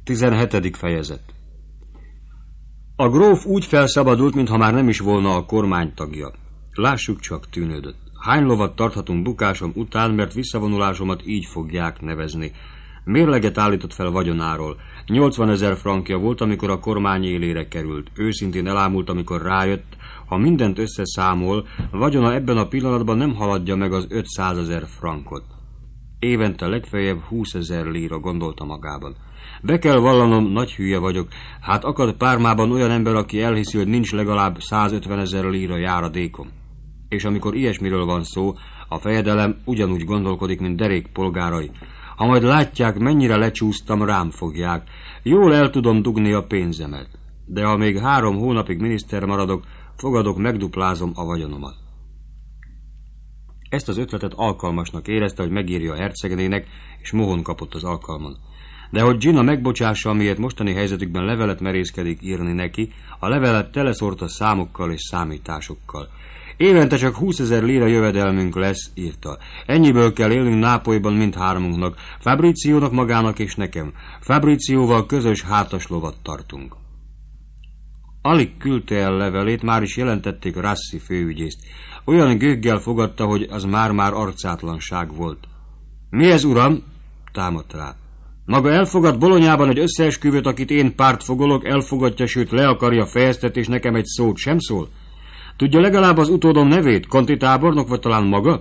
17. fejezet. A gróf úgy felszabadult, mintha már nem is volna a kormány tagja. Lássuk csak, tűnődött. Hány lovat tarthatunk bukásom után, mert visszavonulásomat így fogják nevezni. Mérleget állított fel vagyonáról. 80 000 frankja volt, amikor a kormány élére került. Őszintén elámult, amikor rájött, ha mindent összeszámol, vagyona ebben a pillanatban nem haladja meg az 500 000 frankot. Évente legfeljebb 20 000 líra, gondolta magában. Be kell vallanom, nagy hülye vagyok. Hát akad Pármában olyan ember, aki elhiszi, hogy nincs legalább 150 000 líra járadékom. És amikor ilyesmiről van szó, a fejedelem ugyanúgy gondolkodik, mint derék polgárai. Ha majd látják, mennyire lecsúsztam, rám fogják. Jól el tudom dugni a pénzemet. De ha még 3 hónapig miniszter maradok, fogadok, megduplázom a vagyonomat. Ezt az ötletet alkalmasnak érezte, hogy megírja a hercegnének, és mohon kapott az alkalmon. De hogy Gina megbocsássa, amiért mostani helyzetükben levelet merészkedik írni neki, a levelet teleszórta számokkal és számításokkal. Évente csak 20 000 líra jövedelmünk lesz, írta. Ennyiből kell élnünk Nápolyban mindhármunknak, Fabriciónak, magának és nekem. Fabricióval közös hátas lovat tartunk. Alig küldte el levelét, már is jelentették Rassi főügyészt. Olyan gőggel fogadta, hogy az már arcátlanság volt. Mi ez, uram? Támadt rá. Maga elfogad Bolonyában egy összeesküvőt, akit én pártfogolok, elfogadja, sőt le akarja fejeztet, és nekem egy szót sem szól? Tudja legalább az utódom nevét, Conti tábornok, vagy talán maga?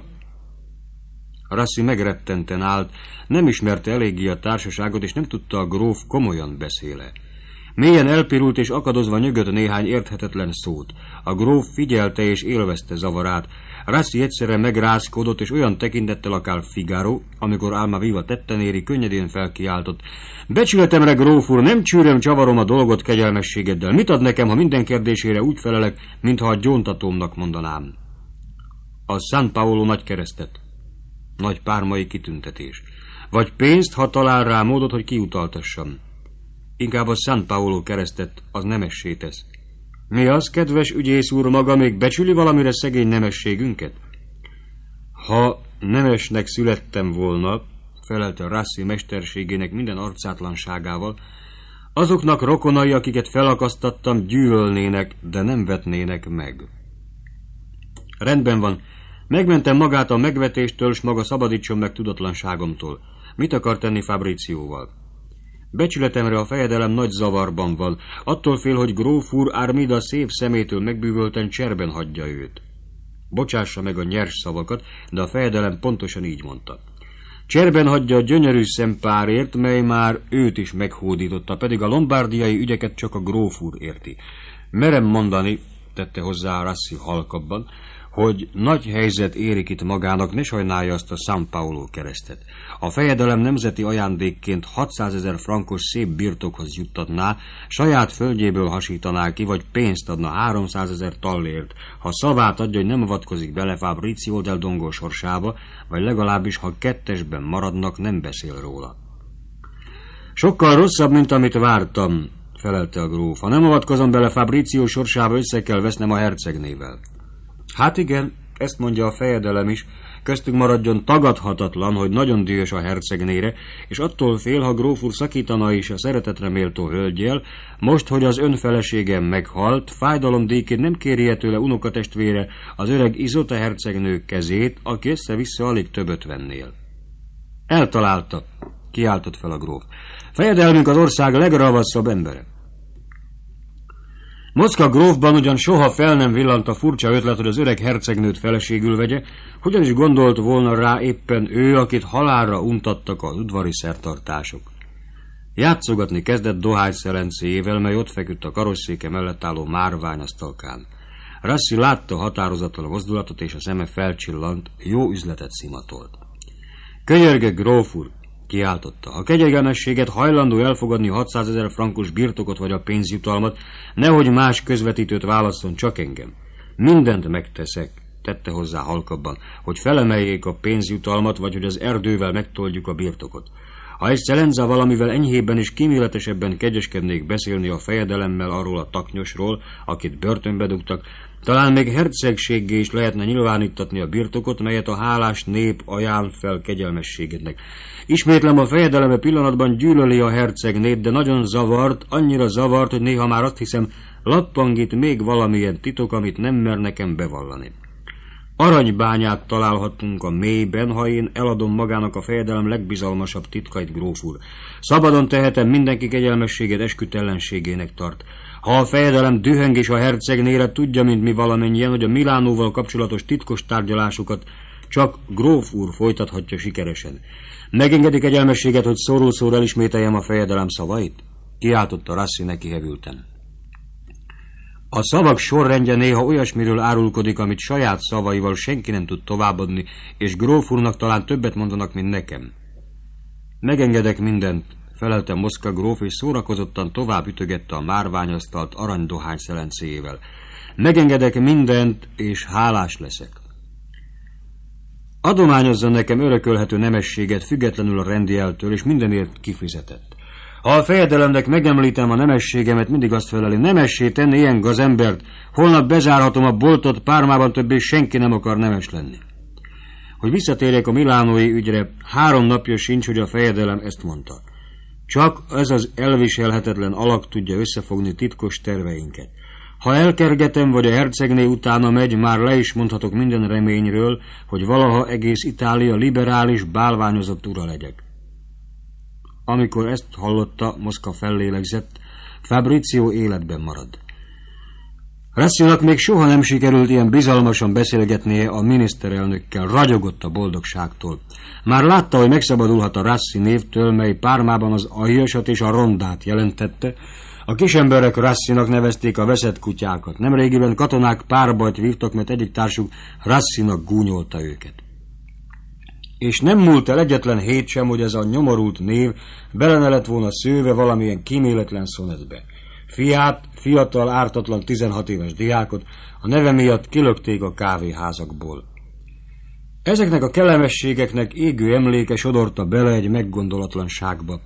Rassi megrettenten állt, nem ismerte eléggé a társaságot, és nem tudta, a gróf komolyan beszéle. Mélyen elpirult és akadozva nyögött néhány érthetetlen szót. A gróf figyelte és élvezte zavarát. Rassi egyszerre megrázkodott, és olyan tekintettel akár Figaro, amikor Almaviva tetten éri, könnyedén felkiáltott. Becsületemre, gróf úr, nem csűröm, csavarom a dolgot kegyelmességeddel. Mit ad nekem, ha minden kérdésére úgy felelek, mintha a gyóntatómnak mondanám? A San Paolo nagy keresztet. Nagy pármai kitüntetés. Vagy pénzt, ha talál rá módot, hogy kiutaltassam. Inkább a San Paolo keresztet, az nemessé tesz. Mi az, kedves ügyész úr, maga még becsüli valamire szegény nemességünket? Ha nemesnek születtem volna, felelte Rassi mesterségének minden arcátlanságával, azoknak rokonai, akiket felakasztattam, gyűlölnének, de nem vetnének meg. Rendben van, megmentem magát a megvetéstől, s maga szabadítson meg tudatlanságomtól. Mit akar tenni Fabricióval? Becsületemre, a fejedelem nagy zavarban van. Attól fél, hogy gróf úr Armida szép szemétől megbűvölten cserben hagyja őt. Bocsássa meg a nyers szavakat, de a fejedelem pontosan így mondta. Cserben hagyja a gyönyörű szempárért, mely már őt is meghódította, pedig a lombárdiai ügyeket csak a gróf úr érti. Merem mondani, tette hozzá Rassi halkabban, hogy nagy helyzet érik itt magának, ne sajnálja azt a San Paolo keresztet. A fejedelem nemzeti ajándékként 600 000 frankos szép birtokhoz juttatná, saját földjéből hasítaná ki, vagy pénzt adna 300 000 tallért, ha szavát adja, hogy nem avatkozik bele Fabricio del Dongo sorsába, vagy legalábbis, ha kettesben maradnak, nem beszél róla. Sokkal rosszabb, mint amit vártam, felelte a gróf. Ha nem avatkozom bele Fabricio sorsába, össze kell vesznem a hercegnével. Hát igen, ezt mondja a fejedelem is, köztük maradjon tagadhatatlan, hogy nagyon dühös a hercegnére, és attól fél, ha gróf úr szakítana is a szeretetre méltó hölgyel, most, hogy az önfeleségem meghalt, fájdalomdíjként nem kérje tőle unokatestvére, az öreg Izota hercegnő kezét, aki össze-vissza alig többet vennél. Eltalálta, kiáltott fel a gróf. Fejedelmünk az ország legravaszabb embere. Moszkva grófban ugyan soha fel nem villant a furcsa ötlet, hogy az öreg hercegnőt feleségül vegye, hogyan is gondolt volna rá éppen ő, akit halálra untattak az udvari szertartások. Játszogatni kezdett dohányselencéjével, mely ott feküdt a karosszéke mellett álló márványasztalkán. Rassi látta határozatlan a mozdulatot, és a szeme felcsillant, jó üzletet szimatolt. Könyörgök, gróf úr, kiáltotta. Ha kegyelmességet hajlandó elfogadni 600 000 frankos birtokot vagy a pénzjutalmat, nehogy más közvetítőt válasszon, csak engem. Mindent megteszek, tette hozzá halkabban, hogy felemeljék a pénzjutalmat, vagy hogy az erdővel megtoldjuk a birtokot. Ha Excellenza valamivel enyhébben és kíméletesebben kegyeskednék beszélni a fejedelemmel arról a taknyosról, akit börtönbe dugtak, talán még hercegséggé is lehetne nyilvánítatni a birtokot, melyet a hálás nép ajánl fel kegyelmességednek. Ismétlem, a fejedeleme pillanatban gyűlöli a hercegnét, de nagyon zavart, annyira zavart, hogy néha már azt hiszem, lappangít még valamilyen titok, amit nem mer nekem bevallani. Aranybányát találhatunk a mélyben, ha én eladom magának a fejedelem legbizalmasabb titkait, gróf úr. Szabadon tehetem, mindenki kegyelmességet eskütellenségének tart. Ha a fejedelem dühöng és a hercegnére, tudja, mint mi valamennyien, hogy a Milánóval kapcsolatos titkos tárgyalásokat csak gróf úr folytathatja sikeresen. Megengedik kegyelmességet, hogy szóró-szóra elismételjem a fejedelem szavait? Kiáltotta Rassi neki hevülten. A szavak sorrendje néha olyasmiről árulkodik, amit saját szavaival senki nem tud továbbadni, és gróf úrnak talán többet mondanak, mint nekem. Megengedek mindent, felelte Moszkva gróf, és szórakozottan tovább ütögette a márványasztalt aranydohány szelencéjével. Megengedek mindent, és hálás leszek. Adományozza nekem örökölhető nemességet függetlenül a rendieltől, és mindenért kifizetett. Ha a fejedelemnek megemlítem a nemességemet, mindig azt feleli, nemessé tenni ilyen gazembert, holnap bezárhatom a boltot, Pármában többé senki nem akar nemes lenni. Hogy visszatérjek a milánói ügyre, 3 napja sincs, hogy a fejedelem ezt mondta. Csak ez az elviselhetetlen alak tudja összefogni titkos terveinket. Ha elkergetem, vagy a hercegné utána megy, már le is mondhatok minden reményről, hogy valaha egész Itália liberális, bálványozott ura legyek. Amikor ezt hallotta, Moszkva fellélegzett, Fabrizio életben marad. Rassinak még soha nem sikerült ilyen bizalmasan beszélgetnie a miniszterelnökkel, ragyogott a boldogságtól. Már látta, hogy megszabadulhat a Rassi névtől, mely Pármában az aljas és a rondát jelentette. A kisemberek Rassinak nevezték a veszett kutyákat. Nemrégiben katonák párbajt vívtak, mert egyik társuk Rassinak gúnyolta őket. És nem múlt el egyetlen hét sem, hogy ez a nyomorult név bele ne lett volna szőve valamilyen kíméletlen szonetbe. Fiát, fiatal, ártatlan 16 éves diákot a neve miatt kilökték a kávéházakból. Ezeknek a kellemességeknek égő emléke sodorta bele egy meggondolatlanságba.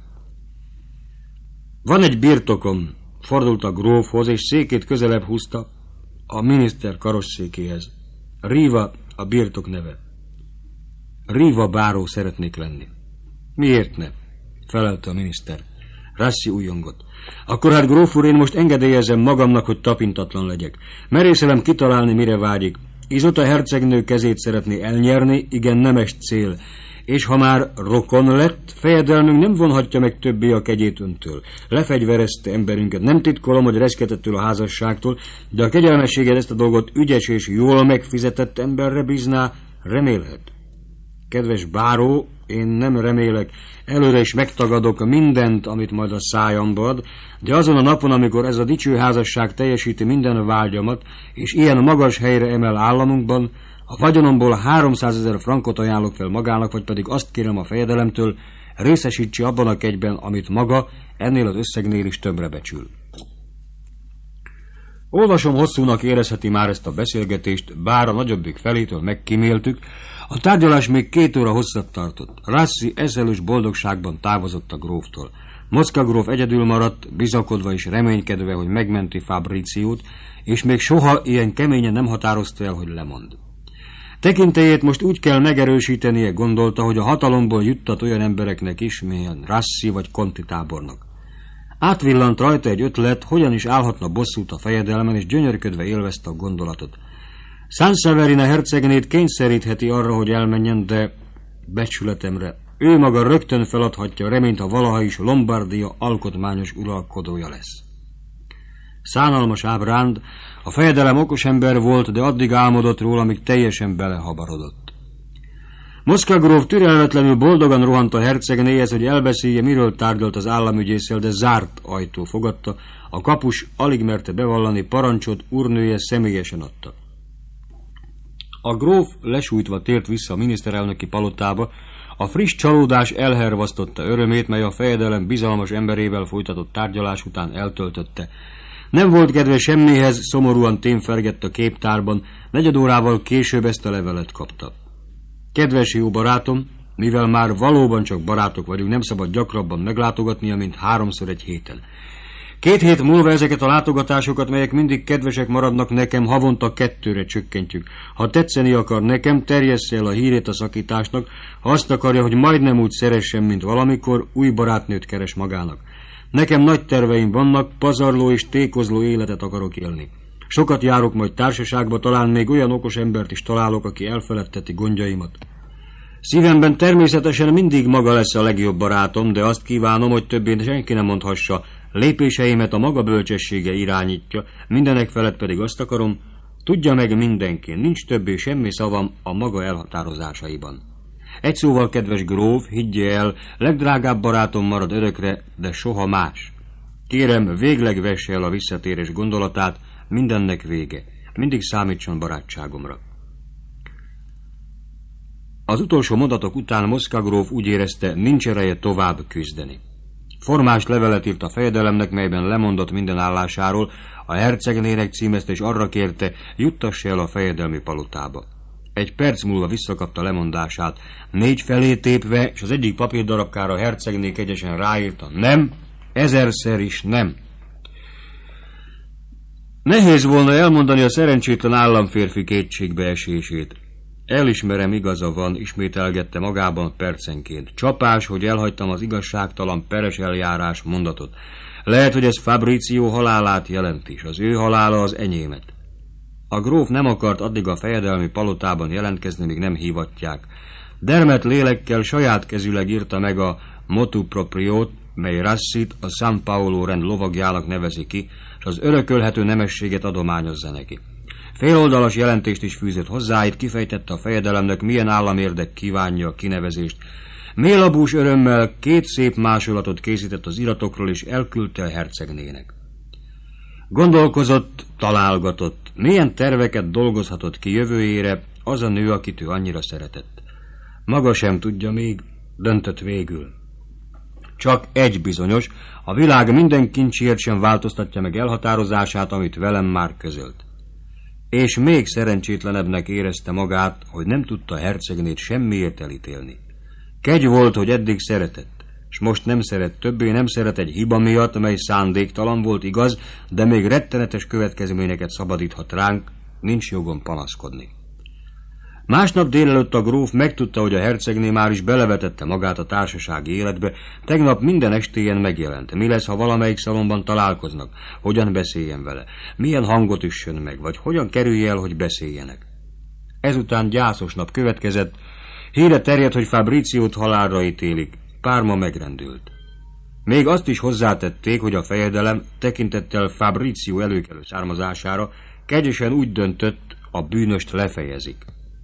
Van egy birtokom, fordult a grófhoz, és székét közelebb húzta a miniszter karosszékéhez. Riva a birtok neve. Riva báró szeretnék lenni. Miért ne? Felelte a miniszter. Rassi újongott. Akkor hát, gróf úr, én most engedélyezem magamnak, hogy tapintatlan legyek. Merészelem kitalálni, mire vágyik. Izota hercegnő kezét szeretné elnyerni, igen, nemes cél. És ha már rokon lett, fejedelmünk nem vonhatja meg többé a kegyét öntől. Lefegyverezte emberünket. Nem titkolom, hogy reszketettől a házasságtól, de a kegyelmességed ezt a dolgot ügyes és jól megfizetett emberre bízná, remélhet. Kedves báró, én nem remélek, előre is megtagadok mindent, amit majd a szájamba ad, de azon a napon, amikor ez a dicső házasság teljesíti minden vágyamat, és ilyen magas helyre emel államunkban, a vagyonomból 300 000 frankot ajánlok fel magának, vagy pedig azt kérem a fejedelemtől, részesítsi abban a kegyben, amit maga ennél az összegnél is többre becsül. Olvasom, hosszúnak érezheti már ezt a beszélgetést, bár a nagyobbik felétől megkíméltük. A tárgyalás még 2 óra hosszat tartott. Rassi eszelős boldogságban távozott a gróftól. Moszkva gróf egyedül maradt, bizakodva és reménykedve, hogy megmenti Fabriziót, és még soha ilyen keményen nem határozta el, hogy lemond. Tekintélyét most úgy kell megerősítenie, gondolta, hogy a hatalomból juttat olyan embereknek is, milyen Rassi vagy Conti tábornok. Átvillant rajta egy ötlet, hogyan is állhatna bosszút a fejedelmen, és gyönyörködve élvezte a gondolatot. Sanseverina hercegnét kényszerítheti arra, hogy elmenjen, de becsületemre ő maga rögtön feladhatja a reményt, ha valaha is Lombardia alkotmányos uralkodója lesz. Szánalmas ábránd, a fejedelem okos ember volt, de addig álmodott róla, amíg teljesen belehabarodott. Moszkva gróf türelmetlenül boldogan rohant a hercegnéhez, hogy elbeszélje, miről tárgyalt az államügyésszel, de zárt ajtó fogadta, a kapus alig merte bevallani, parancsot úrnője személyesen adta. A gróf lesújtva tért vissza a miniszterelnöki palotába, a friss csalódás elhervasztotta örömét, mely a fejedelem bizalmas emberével folytatott tárgyalás után eltöltötte. Nem volt kedve semmihez, szomorúan témfergett a képtárban, 4 órával később ezt a levelet kapta. Kedves jó barátom, Mivel már valóban csak barátok vagyunk, nem szabad gyakrabban meglátogatnia, mint 3-szor egy héten. 2 hét múlva ezeket a látogatásokat, melyek mindig kedvesek maradnak nekem, havonta 2-re csökkentjük. Ha tetszeni akar nekem, terjessze el a hírét a szakításnak, ha azt akarja, hogy majdnem úgy szeressen, mint valamikor, új barátnőt keres magának. Nekem nagy terveim vannak, pazarló és tékozló életet akarok élni. Sokat járok majd társaságba, talán még olyan okos embert is találok, aki elfeledteti gondjaimat. Szívemben természetesen mindig maga lesz a legjobb barátom, de azt kívánom, hogy többé senki nem mondhassa, lépéseimet a maga bölcsessége irányítja, mindenek felett pedig azt akarom, tudja meg mindenki, nincs többé semmi szavam a maga elhatározásaiban. Egy szóval, kedves gróf, higgye el, legdrágább barátom marad örökre, de soha más. Kérem, végleg vesse el a visszatérés gondolatát, mindennek vége. Mindig számítson barátságomra. Az utolsó mondatok után Moszkva gróf úgy érezte, nincs ereje tovább küzdeni. Formás levelet írt a fejedelemnek, melyben lemondott minden állásáról, a hercegnének címezte és arra kérte, juttassa el a fejedelmi palotába. 1 perc múlva visszakapta lemondását, 4 felé tépve, és az egyik papírdarabkára a hercegné kegyesen ráírta, nem, 1000-szer is nem. Nehéz volna elmondani a szerencsétlen államférfi kétségbeesését. Elismerem, igaza van, ismételgette magában percenként. Csapás, hogy elhagytam az igazságtalan peres eljárás mondatot. Lehet, hogy ez Fabrizio halálát jelenti, és az ő halála az enyémet. A gróf nem akart addig a fejedelmi palotában jelentkezni, míg nem hívatják. Dermet lélekkel saját kezüleg írta meg a motu propriót, mely Rassit a San Paolo rend lovagjának nevezi ki, és az örökölhető nemességet adományozza neki. Féloldalas jelentést is fűzött hozzá, itt kifejtette a fejedelemnek, milyen államérdek kívánja a kinevezést. Mélabús örömmel 2 szép másolatot készített az iratokról, és elküldte a hercegnének. Gondolkozott, találgatott, milyen terveket dolgozhatott ki jövőjére az a nő, akit ő annyira szeretett. Maga sem tudja még, döntött végül. Csak egy bizonyos, a világ minden kincsért sem változtatja meg elhatározását, amit velem már közölt. És még szerencsétlenebbnek érezte magát, hogy nem tudta a hercegnét semmiért elítélni. Kegy volt, hogy eddig szeretett, és most nem szeret többé, nem szeret egy hiba miatt, mely szándéktalan volt, igaz, de még rettenetes következményeket szabadíthat ránk, nincs jogom panaszkodni. Másnap délelőtt a gróf megtudta, hogy a hercegné már is belevetette magát a társasági életbe, tegnap minden estéjen megjelent. Mi lesz, ha valamelyik szalomban találkoznak? Hogyan beszéljen vele? Milyen hangot üssön meg? Vagy hogyan kerülje el, hogy beszéljenek? Ezután gyászos nap következett, híre terjedt, hogy Fabriziót halálra ítélik. Parma megrendült. Még azt is hozzátették, hogy a fejedelem tekintettel Fabrizio előkelő származására kegyesen úgy döntött, a bűnöst lefejezik.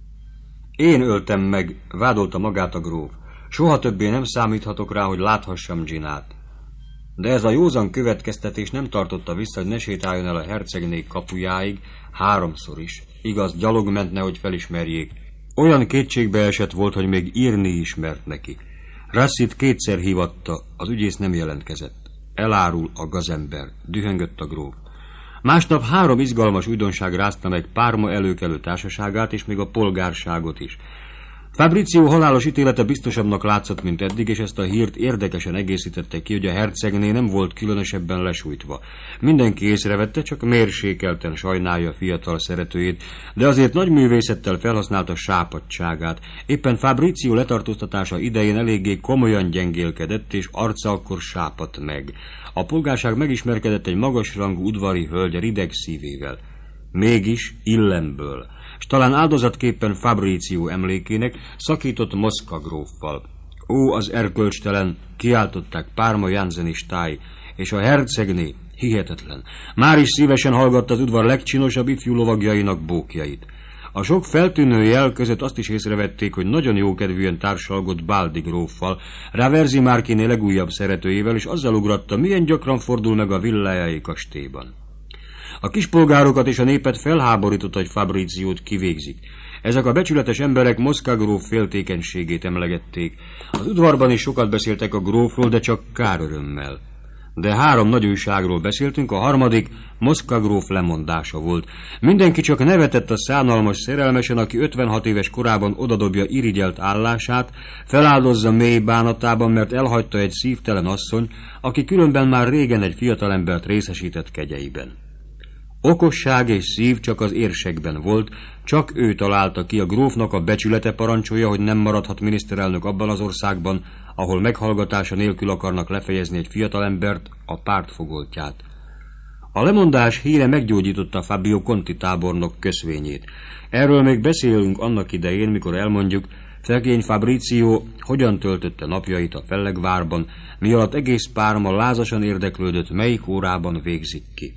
Én öltem meg, vádolta magát a gróf. Soha többé nem számíthatok rá, hogy láthassam Ginát. De ez a józan következtetés nem tartotta vissza, hogy ne sétáljon el a hercegnék kapujáig 3-szor is. Igaz, gyalog ment, nehogy felismerjék. Olyan kétségbe esett volt, hogy még írni is mert neki. Rassit 2-szer hívatta, az ügyész nem jelentkezett. Elárul a gazember, dühöngött a gróf. Másnap 3 izgalmas újdonság rázta meg Parma előkelő társaságát, és még a polgárságot is. Fabrizio halálos ítélete biztosabbnak látszott, mint eddig, és ezt a hírt érdekesen egészítette ki, hogy a hercegné nem volt különösebben lesújtva. Mindenki észrevette, csak mérsékelten sajnálja a fiatal szeretőjét, de azért nagy művészettel felhasználta sápadtságát. Éppen Fabrizio letartóztatása idején eléggé komolyan gyengélkedett, és arca akkor sápadt meg. A polgárság megismerkedett egy magasrangú udvari hölgy rideg szívével. Mégis illemből, s talán áldozatképpen Fabrizio emlékének szakított Moszkva gróffal. Ó, az erkölcstelen, kiáltották Parma jansenistái, és a hercegné, hihetetlen, már is szívesen hallgatta az udvar legcsinosabb ifjú lovagjainak bókjait. A sok feltűnő jel között azt is észrevették, hogy nagyon jókedvűen társalgott Baldi gróffal, Raversi Márkiné legújabb szeretőjével, és azzal ugratta, milyen gyakran fordul meg a villájai kastélyban. A kispolgárokat és a népet felháborította, hogy Fabriziót kivégzik. Ezek a becsületes emberek Moszkva gróf féltékenységét emlegették. Az udvarban is sokat beszéltek a grófról, de csak kárörömmel. De 3 nagy újságról beszéltünk, a harmadik Moszkva gróf lemondása volt. Mindenki csak nevetett a szánalmas szerelmesen, aki 56 éves korában odadobja irigyelt állását, feláldozza mély bánatában, mert elhagyta egy szívtelen asszony, aki különben már régen egy fiatalembert részesített kegyeiben. Okosság és szív csak az érsekben volt, csak ő találta ki, a grófnak a becsülete parancsolja, hogy nem maradhat miniszterelnök abban az országban, ahol meghallgatása nélkül akarnak lefejezni egy fiatalembert, a pártfogoltját. A lemondás híre meggyógyította Fabio Conti tábornok köszvényét. Erről még beszélünk annak idején, mikor elmondjuk, szegény Fabrizio hogyan töltötte napjait a fellegvárban, mi alatt egész Párma lázasan érdeklődött, melyik órában végzik ki.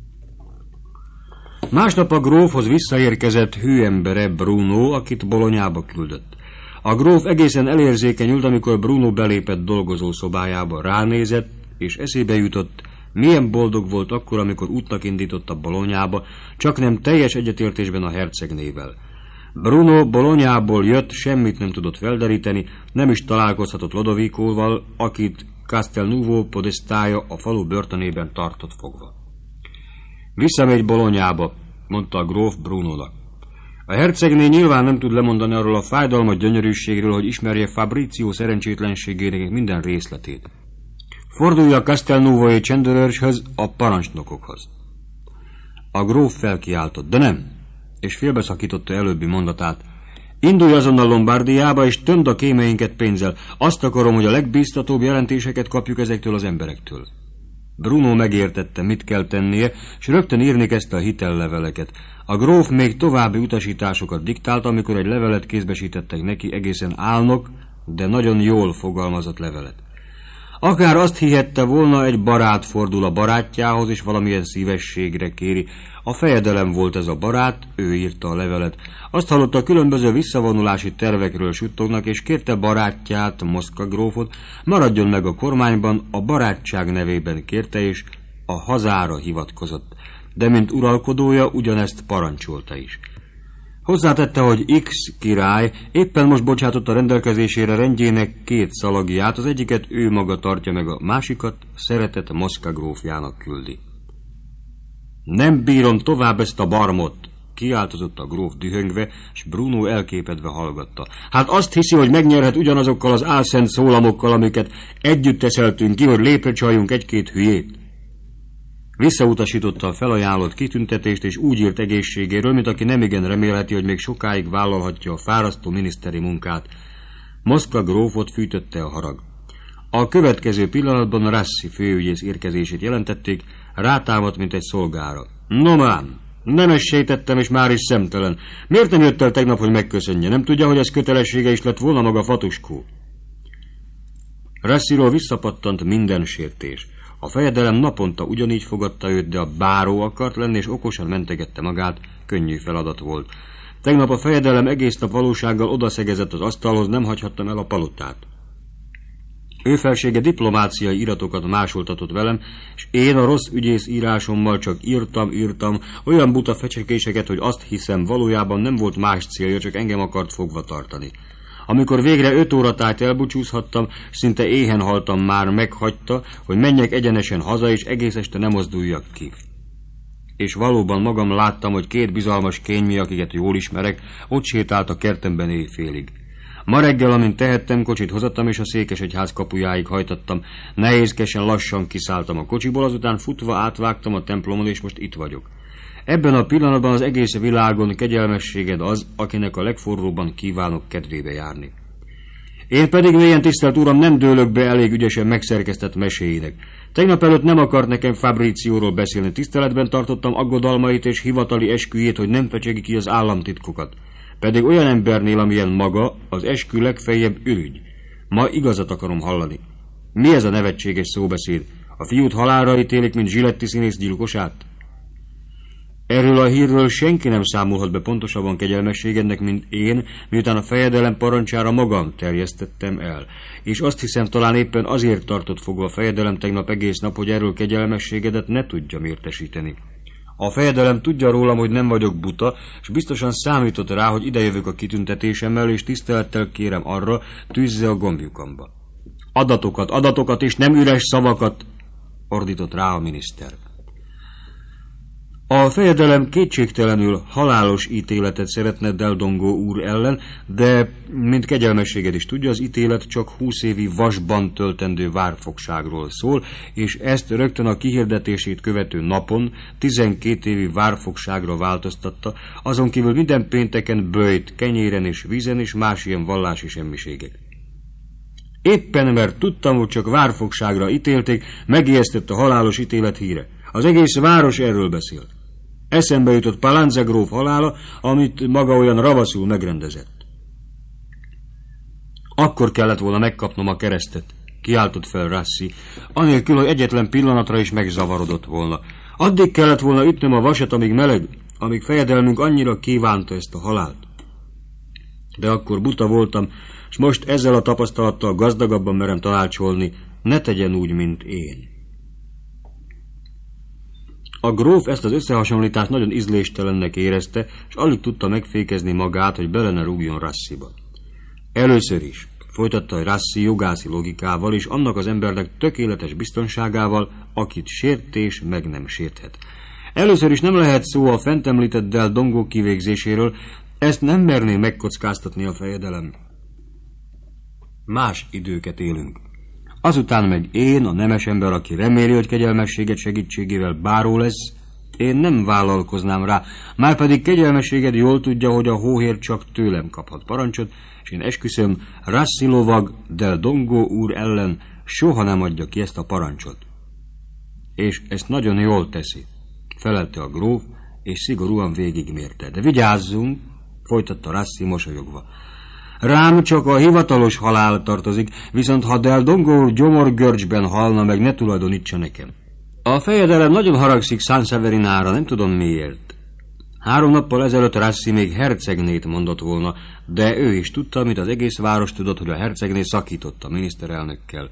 Másnap a grófhoz visszaérkezett hőembere Bruno, akit Bolognába küldött. A gróf egészen elérzékenyült, amikor Bruno belépett dolgozószobájába, ránézett, és eszébe jutott, milyen boldog volt akkor, amikor útnak indította Bolognába, csak nem teljes egyetértésben a hercegnével. Bruno Bolognából jött, semmit nem tudott felderíteni, nem is találkozhatott Lodovicóval, akit Castelnuovo podestája a falu börtönében tartott fogva. Visszamegy Bolognába, mondta a gróf Brunónak. A hercegné nyilván nem tud lemondani arról a fájdalmas gyönyörűségről, hogy ismerje Fabrizio szerencsétlenségének minden részletét. Fordulj a Castelnuovoi csendőrhöz, a parancsnokokhoz. A gróf felkiáltott, de nem, és félbeszakította előbbi mondatát. Indulj azonnal Lombardiába, és tömd a kémeinket pénzzel. Azt akarom, hogy a legbíztatóbb jelentéseket kapjuk ezektől az emberektől. Bruno megértette, mit kell tennie, és rögtön írni kezdte a hitelleveleket. A gróf még további utasításokat diktált, amikor egy levelet kézbesítettek neki, egészen álnok, de nagyon jól fogalmazott levelet. Akár azt hihette volna, egy barát fordul a barátjához, és valamilyen szívességre kéri. A fejedelem volt ez a barát, ő írta a levelet. Azt hallotta, különböző visszavonulási tervekről suttognak, és kérte barátját, Moszkva grófot, maradjon meg a kormányban, a barátság nevében kérte, és a hazára hivatkozott. De mint uralkodója ugyanezt parancsolta is. Hozzátette, hogy X király éppen most bocsátotta rendelkezésére rendjének 2 szalagját, az egyiket ő maga tartja meg, a másikat szeretett Moszkva grófjának küldi. Nem bírom tovább ezt a barmot, kiáltozott a gróf dühöngve, s Bruno elképedve hallgatta. Hát azt hiszi, hogy megnyerhet ugyanazokkal az álszent szólamokkal, amiket együtt teszeltünk ki, hogy lépre csaljunk 1-2 hülyét. Visszautasította a felajánlott kitüntetést, és úgy írt egészségéről, mint aki nemigen remélheti, hogy még sokáig vállalhatja a fárasztó miniszteri munkát. Moszkva grófot fűtötte a harag. A következő pillanatban Rassi főügyész érkezését jelentették, rátámadt, mint egy szolgára. No mám, nemes sejtettem, és már is szemtelen. Miért nem jött el tegnap, hogy megköszönje? Nem tudja, hogy ez kötelessége is lett volna maga Fatuskó? Rassiról visszapattant minden sértés. A fejedelem naponta ugyanígy fogadta őt, de a báró akart lenni, és okosan mentegette magát, könnyű feladat volt. Tegnap a fejedelem egész nap valósággal odaszegezett az asztalhoz, nem hagyhattam el a palotát. Ő felsége diplomáciai iratokat másoltatott velem, és én a rossz ügyész írásommal csak írtam, olyan buta fecsekéseket, hogy azt hiszem, valójában nem volt más célja, csak engem akart fogva tartani. Amikor végre 5 óratájt elbúcsúzhattam, szinte éhen haltam már, meghagyta, hogy menjek egyenesen haza, és egész este nem mozduljak ki. És valóban magam láttam, hogy 2 bizalmas kénymi, akiket jól ismerek, ott sétált a kertemben éjfélig. Ma reggel, amint tehettem, kocsit hozattam, és a Székesegyház kapujáig hajtattam. Nehézkesen lassan kiszálltam a kocsiból, azután futva átvágtam a templomon, és most itt vagyok. Ebben a pillanatban az egész világon kegyelmességed az, akinek a legforróbban kívánok kedvébe járni. Én pedig, mélyen tisztelt uram, nem dőlök be elég ügyesen megszerkesztett meséinek. Tegnap előtt nem akart nekem Fabricióról beszélni, tiszteletben tartottam aggodalmait és hivatali esküjét, hogy nem fecsegi ki az államtitkokat. Pedig olyan embernél, amilyen maga, az eskü legfeljebb ürügy. Ma igazat akarom hallani. Mi ez a nevetséges szóbeszéd? A fiút halálra ítélik, mint Zsiletti színész gyilkosát? Erről a hírről senki nem számolhat be pontosabban kegyelmességednek, mint én, miután a fejedelem parancsára magam terjesztettem el. És azt hiszem, talán éppen azért tartott fogva a fejedelem tegnap egész nap, hogy erről kegyelmességedet ne tudjam értesíteni. A fejedelem tudja rólam, hogy nem vagyok buta, és biztosan számított rá, hogy idejövök a kitüntetésemmel, és tisztelettel kérem arra, tűzze a gombjukamba. Adatokat, és nem üres szavakat! ordított rá a miniszter. A fejedelem kétségtelenül halálos ítéletet szeretne Del Dongo úr ellen, de, mint kegyelmességed is tudja, az ítélet csak 20 évi vasban töltendő várfogságról szól, és ezt rögtön a kihirdetését követő napon 12 évi várfogságra változtatta, azon kívül minden pénteken böjt, kenyéren és vízen és más ilyen vallási semmiségek. Éppen mert tudtam, hogy csak várfogságra ítélték, megijesztett a halálos ítélet híre. Az egész város erről beszélt. Eszembe jutott Palanza gróf halála, amit maga olyan ravaszul megrendezett. Akkor kellett volna megkapnom a keresztet, kiáltott fel Rassi, anélkül, hogy egyetlen pillanatra is megzavarodott volna. Addig kellett volna ütnöm a vasat, amíg meleg, amíg fejedelmünk annyira kívánta ezt a halált. De akkor buta voltam, és most ezzel a tapasztalattal gazdagabban merem tanácsolni, ne tegyen úgy, mint én. A gróf ezt az összehasonlítást nagyon ízléstelennek érezte, és alig tudta megfékezni magát, hogy bele ne rúgjon Rassiba. Először is, folytatta Rassi jogászi logikával, és annak az embernek tökéletes biztonságával, akit sértés meg nem sérthet. Először is nem lehet szó a fent említett Del Dongo kivégzéséről, ezt nem merné megkockáztatni a fejedelem. Más időket élünk. Azután meg én, a nemes ember, aki reméli, hogy kegyelmességet segítségével báró lesz, én nem vállalkoznám rá, márpedig kegyelmességed jól tudja, hogy a hóhér csak tőlem kaphat parancsot, és én esküszöm, Rassi lovag Del Dongo úr ellen soha nem adja ki ezt a parancsot. És ezt nagyon jól teszi, felelte a gróf, és szigorúan végigmérte. De vigyázzunk, folytatta Rassi mosolyogva. Rám csak a hivatalos halál tartozik, viszont ha Del Dongo gyomorgörcsben halna meg, ne tulajdonítsa nekem. A fejedelem nagyon haragszik San Severinára, nem tudom miért. 3 nappal ezelőtt Rassi még hercegnét mondott volna, de ő is tudta, amit az egész város tudott, hogy a hercegné szakított a miniszterelnökkel.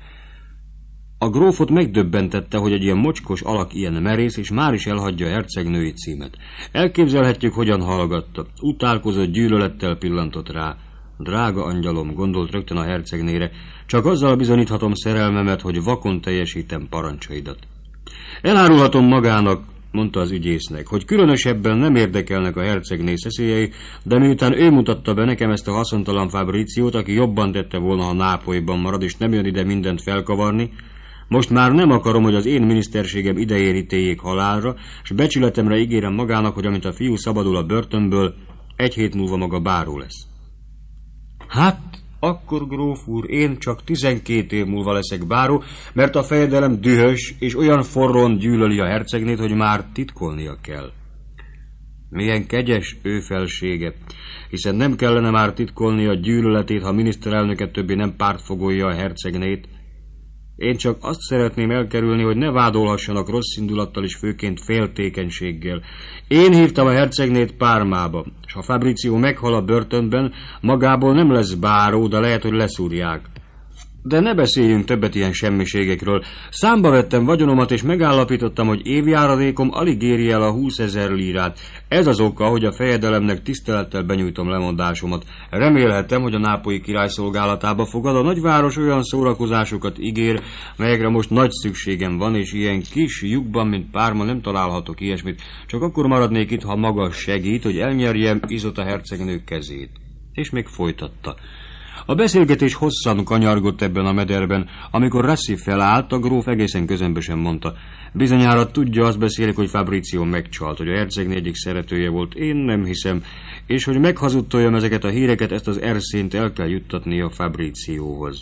A grófot megdöbbentette, hogy egy ilyen mocskos alak ilyen merész, és már is elhagyja a hercegnői címet. Elképzelhetjük, hogyan hallgatta. Utálkozott gyűlölettel pillantott rá. Drága angyalom, gondolt rögtön a hercegnére, csak azzal bizonyíthatom szerelmemet, hogy vakon teljesítem parancsaidat. Elárulhatom magának, mondta az ügyésznek, hogy különösebben nem érdekelnek a hercegné szeszélyei, de miután ő mutatta be nekem ezt a haszontalan Fabríciót, aki jobban tette volna, ha Nápolyban marad, és nem jön ide mindent felkavarni, most már nem akarom, hogy az én miniszterségem idején ítéljék halálra, és becsületemre ígérem magának, hogy amint a fiú szabadul a börtönből, 1 hét múlva maga báró lesz. Hát, akkor gróf úr, én csak 12 év múlva leszek báró, mert a fejedelem dühös, és olyan forrón gyűlöli a hercegnét, hogy már titkolnia kell. Milyen kegyes ő felsége, hiszen nem kellene már titkolni a gyűlöletét, ha a miniszterelnöket többé nem pártfogolja a hercegnét. Én csak azt szeretném elkerülni, hogy ne vádolhassanak rossz indulattal és főként féltékenységgel. Én hívtam a hercegnét Pármába, és ha Fabrizio meghal a börtönben, magából nem lesz báró, de lehet, hogy leszúrják. De ne beszéljünk többet ilyen semmiségekről. Számba vettem vagyonomat, és megállapítottam, hogy évjáradékom alig éri el a 20 000 lírát. Ez az oka, hogy a fejedelemnek tisztelettel benyújtom lemondásomat. Remélhetem, hogy a nápolyi király szolgálatába fogad. A nagyváros olyan szórakozásokat ígér, melyekre most nagy szükségem van, és ilyen kis lyukban, mint Párma, nem találhatok ilyesmit. Csak akkor maradnék itt, ha maga segít, hogy elnyerjem Izota hercegnő kezét. És még folytatta. A beszélgetés hosszan kanyargott ebben a mederben, amikor Rassi felállt, a gróf egészen közömbösen mondta. Bizonyára tudja, azt beszélik, hogy Fabrizio megcsalt, hogy a hercegné egyik szeretője volt. Én nem hiszem, és hogy meghazudtoljam ezeket a híreket, ezt az erszényt el kell juttatni a Fabricióhoz.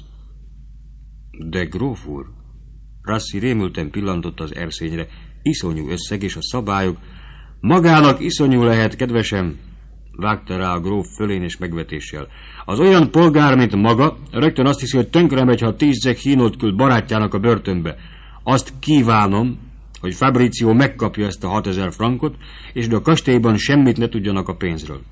De gróf úr, Rassi rémülten pillantott az erszényre, iszonyú összeg és a szabályok. Magának iszonyú lehet, kedvesem, vágta rá a gróf fölénes megvetéssel. Az olyan polgár, mint maga, rögtön azt hiszi, hogy tönkre megy, ha 10 zek hínót küld barátjának a börtönbe. Azt kívánom, hogy Fabrizio megkapja ezt a 6000 frankot, és de a kastélyban semmit ne tudjanak a pénzről.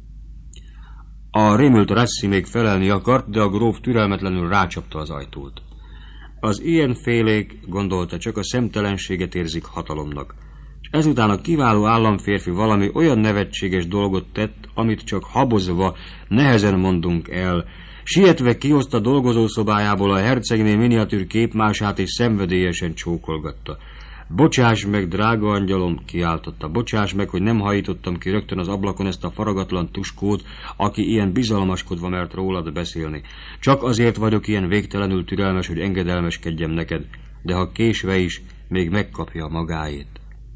A rémült Rassi még felelni akart, de a gróf türelmetlenül rácsapta az ajtót. Az ilyen félék, gondolta, csak a szemtelenséget érzik hatalomnak. És ezután a kiváló államférfi valami olyan nevetséges dolgot tett, amit csak habozva nehezen mondunk el, Sietve kihozta dolgozószobájából a hercegné miniatűr képmását, és szenvedélyesen csókolgatta. Bocsáss meg, drága angyalom, kiáltotta, bocsáss meg, hogy nem hajítottam ki rögtön az ablakon ezt a faragatlan tuskót, aki ilyen bizalmaskodva mert rólad beszélni. Csak azért vagyok ilyen végtelenül türelmes, hogy engedelmeskedjem neked, de ha késve is, még megkapja magáét.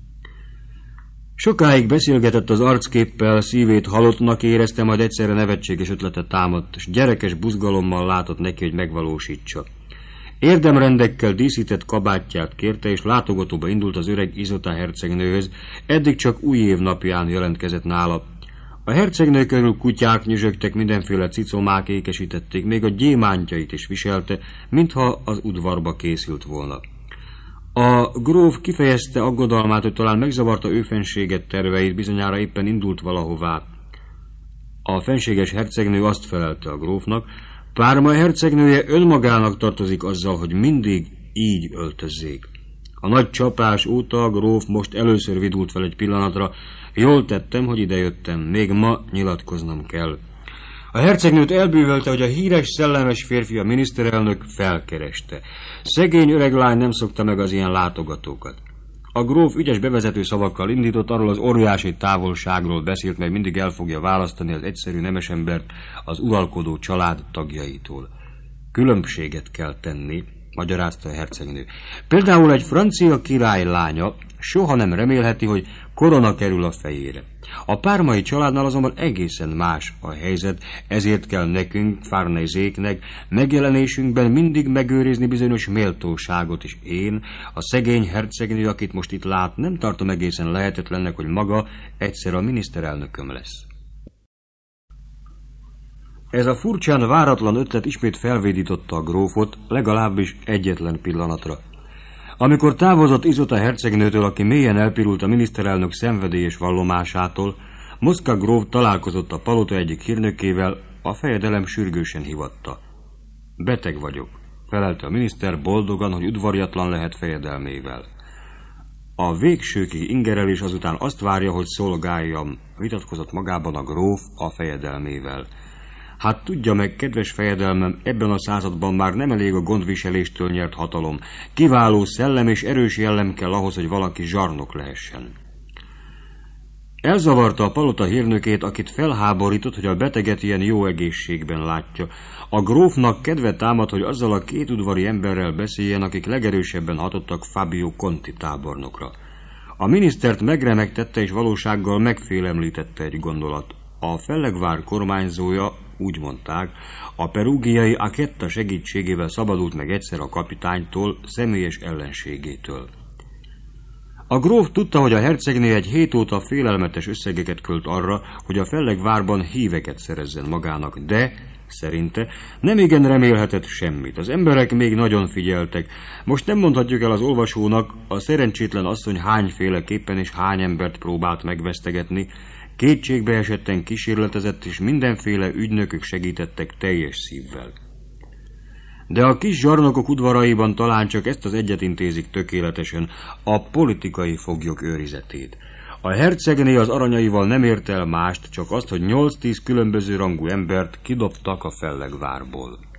Sokáig beszélgetett az arcképpel, szívét halottnak érezte, majd egyszerre nevetséges ötlete támadt, és gyerekes buzgalommal látott neki, hogy megvalósítsa. Érdemrendekkel díszített kabátját kérte, és látogatóba indult az öreg Izota hercegnőhöz, eddig csak új év napján jelentkezett nála. A hercegnő körül kutyák nyüzsögtek, mindenféle cicomák ékesítették, még a gyémántjait is viselte, mintha az udvarba készült volna. A gróf kifejezte aggodalmát, hogy talán megzavarta ő fenséget terveit, bizonyára éppen indult valahová. A fenséges hercegnő azt felelte a grófnak, Párma hercegnője önmagának tartozik azzal, hogy mindig így öltözzék. A nagy csapás óta a gróf most először vidult fel egy pillanatra, jól tettem, hogy idejöttem, még ma nyilatkoznom kell. A hercegnőt elbűvölte, hogy a híres, szellemes férfi, a miniszterelnök felkereste. Szegény öreg lány nem szokta meg az ilyen látogatókat. A gróf ügyes bevezető szavakkal indított, arról az óriási távolságról beszélt, mely mindig el fogja választani az egyszerű nemesembert az uralkodó család tagjaitól. Különbséget kell tenni, magyarázta a hercegnő. Például egy francia király lánya soha nem remélheti, hogy korona kerül a fejére. A pármai családnál azonban egészen más a helyzet, ezért kell nekünk, Farnézéknek, megjelenésünkben mindig megőrizni bizonyos méltóságot, és én, a szegény hercegnő, akit most itt lát, nem tartom egészen lehetetlennek, hogy maga egyszer a miniszterelnököm lesz. Ez a furcsán váratlan ötlet ismét felvédította a grófot, legalábbis egyetlen pillanatra. Amikor távozott Izota hercegnőtől, aki mélyen elpirult a miniszterelnök szenvedélyes vallomásától, Moszkva gróf találkozott a palota egyik hírnökével, a fejedelem sürgősen hivatta. Beteg vagyok, felelte a miniszter boldogan, hogy udvariatlan lehet fejedelmével. A végsőkig ingerelés azután azt várja, hogy szolgáljam, vitatkozott magában a gróf a fejedelmével. Hát tudja meg, kedves fejedelmem, ebben a században már nem elég a gondviseléstől nyert hatalom. Kiváló szellem és erős jellem kell ahhoz, hogy valaki zsarnok lehessen. Elzavarta a palota hírnökét, akit felháborított, hogy a beteget ilyen jó egészségben látja. A grófnak kedve támad, hogy azzal a két udvari emberrel beszéljen, akik legerősebben hatottak Fabio Conti tábornokra. A minisztert megremegtette és valósággal megfélemlítette egy gondolat. A Fellegvár kormányzója, úgy mondták, a perúgiai Aketta segítségével szabadult meg egyszer a kapitánytól, személyes ellenségétől. A gróf tudta, hogy a hercegné egy hét óta félelmetes összegeket költ arra, hogy a Fellegvárban híveket szerezzen magának, de, szerinte, nem igen remélhetett semmit. Az emberek még nagyon figyeltek. Most nem mondhatjuk el az olvasónak, a szerencsétlen asszony hányféleképpen és hány embert próbált megvesztegetni, kétségbeesetten kísérletezett, és mindenféle ügynökök segítettek teljes szívvel. De a kis zsarnokok udvaraiban talán csak ezt az egyet intézik tökéletesen, a politikai foglyok őrizetét. A hercegné az aranyaival nem ért el mást, csak azt, hogy 8-10 különböző rangú embert kidobtak a Fellegvárból.